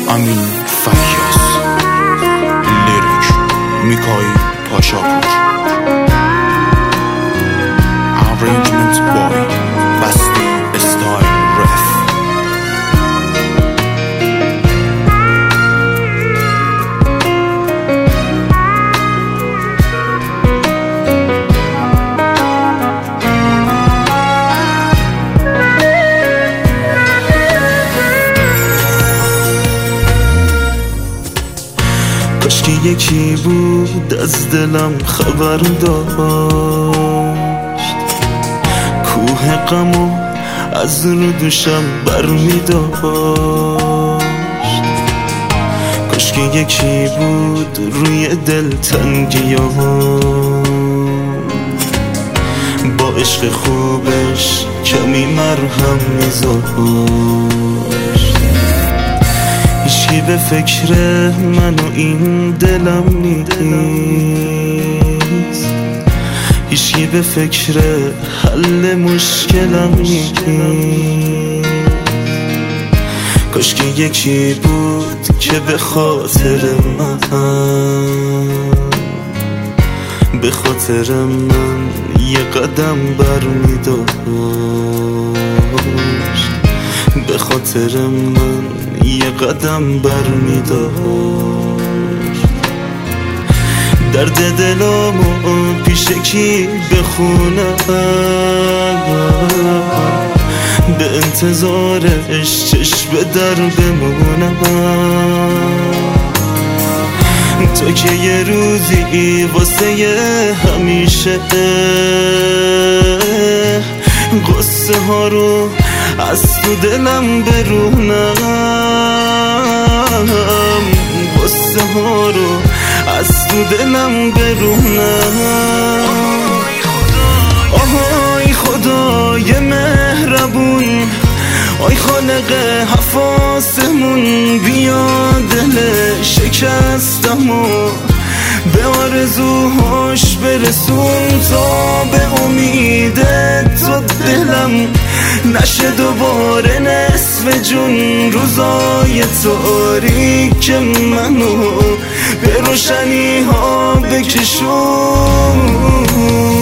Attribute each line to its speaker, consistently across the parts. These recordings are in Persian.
Speaker 1: امین فیاض. لیریک میکائیل پاشاپور. Arrangement by Basti Style Ref.
Speaker 2: کاشکی یکی بود از دلم خبر داشت، کوه غمو از رو دوشم برمی داشت. کاشکی یکی بود روی دل تنگیام، با عشق خوبش کمی مرهم میذاشت. هیچکی به فکر من و این دلم نیست، هیچکی به فکر حل مشکلم نیست. کاشکی یکی بود که به خاطر من، به خاطر من یه قدم برمی داشت، به خاطر من یه قدم برمی داشت. درد دلامو پیش کی بخونم، به انتظارش چشم به در بمونم. تو که یه روزی واسه همیشه قصه ها رو از تو دلم برونم، قصه ها رو از تو دلم برونم. آهای خدای مهربون، آی خالق حفاظمون، بیا دل شکستمو به آرزوهاش برسون، تا به امید تو دلم نشه دوباره نصف جون. روزای تاریک منو به روشنی ها بکشون.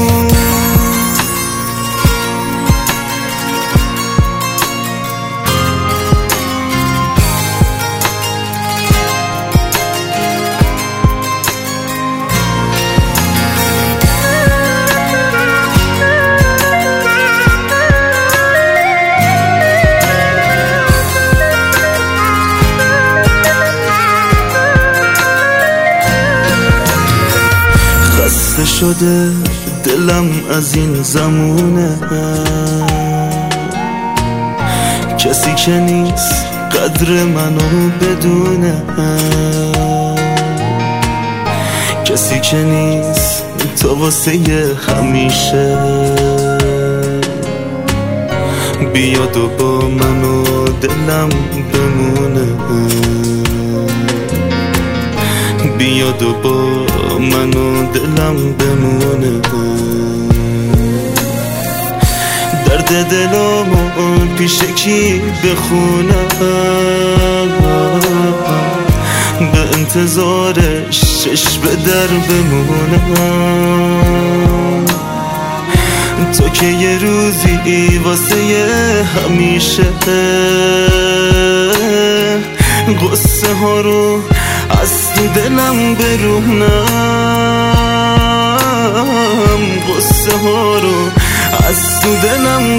Speaker 2: خسته شده دلم از این زمونه، کسی که نیست قدر منو بدونه، کسی که نیست تا واسه همیشه بیاد و با منو دلم بمونه، بیاد و با منو دلم بمونه. درد دلامو پیش کی بخونم، به انتظارش چشم به در بمونم. تو که یه روزی واسه همیشه قصه ها رو از تو دلم برونم، قصه ها رو از تو دلم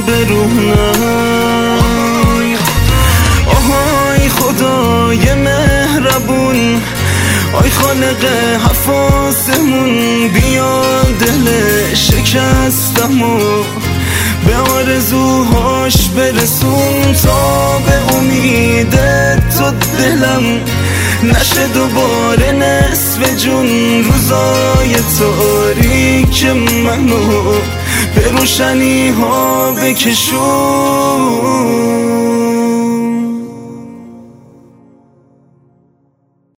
Speaker 2: برونم. آهای خدای مهربون، آی خالق حفاظمون، بیا دل شکستمو به آرزوهاش برسون، تا به امید تو دلم نشه دوباره نصف جون. روزای تاریک منو به روشنی ها بکشون.